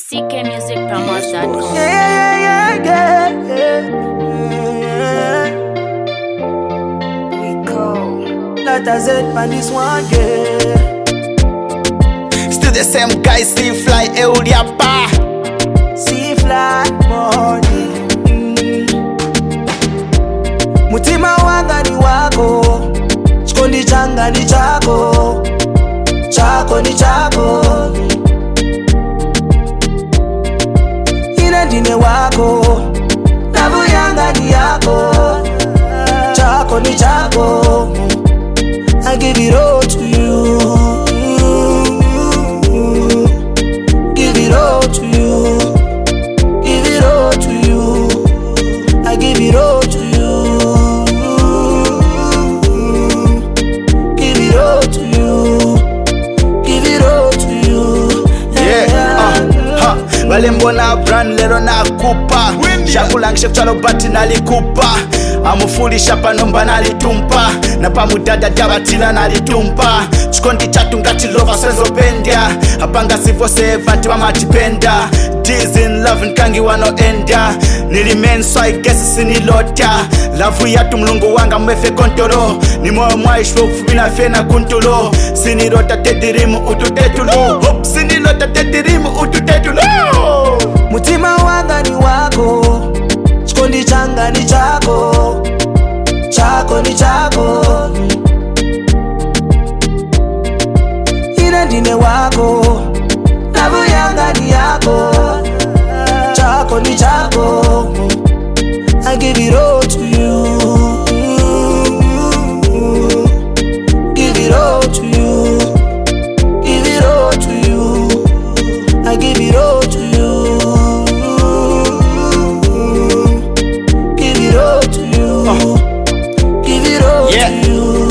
ckmusicpromos.com. Not as it on this one, yeah. Still the same guy, see fly, Euliapa. See fly, money. Mutima wanga ni wako, chikondi changa ni chako, chako ni chako. Ine ndine wako, lavu yanga ni yako, chako ni chako. I give it all to you. Give it all to you. Give it all to you. I give it all to you. Give it all to you. Give it all to you. Wale mbona brand lero na kupa shakulangishe kuchalo bati nalikupa amufulisha panomba nalitumpa na pamudada dabatila nalitumpa chikondi chatu ngati lova senzo bendya apanga sifo sevanti wamatipenda D's in love nkangi wano enda nilimen so I guess sinilota lavu yatu mlungu wanga mwefe kontoro ni moyo mwaishwe kufubina fena kuntulo sinilota tedirimu ututetulo hop sinilota tedirimu ututetulo Mutima wanga ni wako, chikondi changa ni chako, chako ni chako. Ine ndine wako, lavu yanga ni yako, chako ni chako. I give it all to you. Give it all to you. Give it all to you. I give it all to you. Give it all to you. Give it all to you.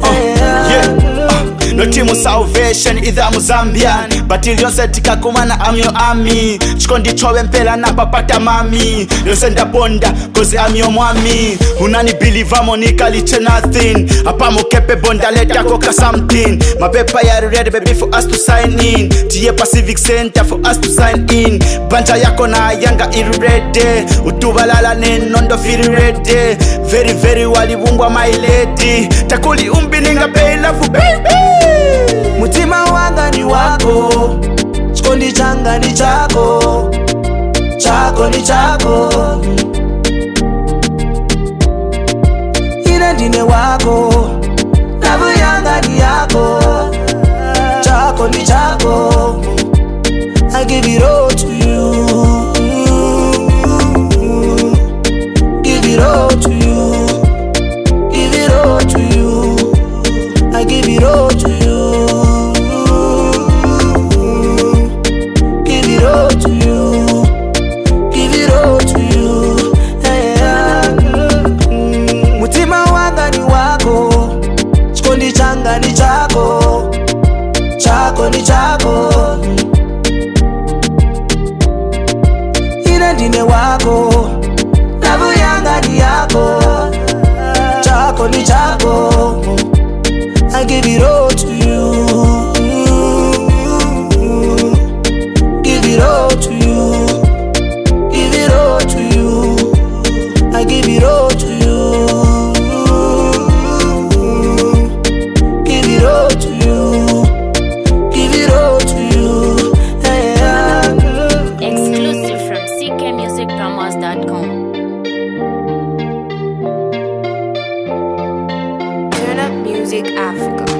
No timu salvation either Mozambian but iliyonse tikakumana I'm your army chikondi chowe mpela na papata mami yonse ndabonda cause I'm your mwami unani believe monika liche nothing apa mukepe bonda leta koka something my paper ya ready baby for us to sign in tiye Pacific Center for us to sign in banja yako na yanga irready utubalala nenondo feel ready very very walibungwa my lady takuli umbininga pay love baby Mutima wanga ni wako, chikondi changa ni chako, chako ni chako. Ine ndine wako, lavu yanga ni yako, chako ni chako. I give it all to you. Give it all to you. Give it all to you. I give it all to you. Give it all to you. Give it all to you. Mutima wanga ni wako, chikondi changa ni chako, chako ni chako. Ine ndine wako, lavu yanga ni yako, chako ni chako. I give it all to you. Give it all to you. Give it all to you. I give it all to you. Give it all to you. Give it all to you. Exclusive from ckmusicpromos.com. Turn Up Music Africa.